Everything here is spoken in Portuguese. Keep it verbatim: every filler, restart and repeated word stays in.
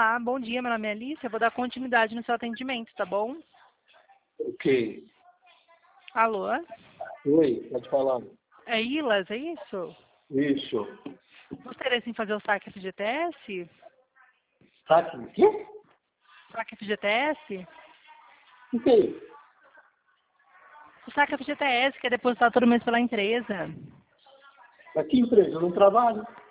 Olá, bom dia, meu nome é Alice, eu vou dar continuidade no seu atendimento, tá bom? Ok. Alô? Oi, pode falar. É Ilas, é isso? Isso. Gostaria sim de fazer o saque F G T S? Saque o quê? Saque F G T S? O que é isso? O saque F G T S, que é depositado todo mês pela empresa. Aqui empresa, eu não trabalho.